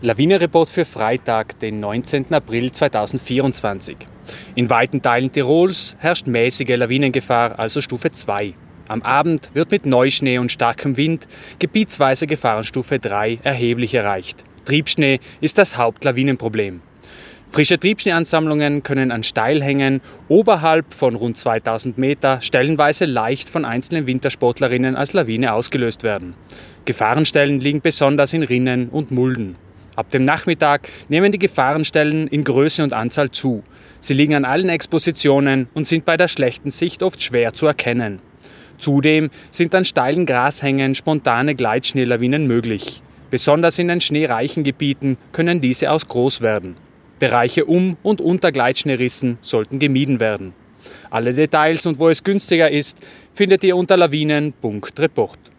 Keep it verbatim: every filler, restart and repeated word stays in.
Lawinenreport für Freitag, den neunzehnten April zweitausendvierundzwanzig. In weiten Teilen Tirols herrscht mäßige Lawinengefahr, also Stufe zwei. Am Abend wird mit Neuschnee und starkem Wind gebietsweise Gefahrenstufe drei erheblich erreicht. Triebschnee ist das Hauptlawinenproblem. Frische Triebschneeansammlungen können an Steilhängen oberhalb von rund zweitausend Meter stellenweise leicht von einzelnen Wintersportlerinnen als Lawine ausgelöst werden. Gefahrenstellen liegen besonders in Rinnen und Mulden. Ab dem Nachmittag nehmen die Gefahrenstellen in Größe und Anzahl zu. Sie liegen an allen Expositionen und sind bei der schlechten Sicht oft schwer zu erkennen. Zudem sind an steilen Grashängen spontane Gleitschneelawinen möglich. Besonders in den schneereichen Gebieten können diese auch groß werden. Bereiche um und unter Gleitschneerissen sollten gemieden werden. Alle Details und wo es günstiger ist, findet ihr unter lawinen punkt report.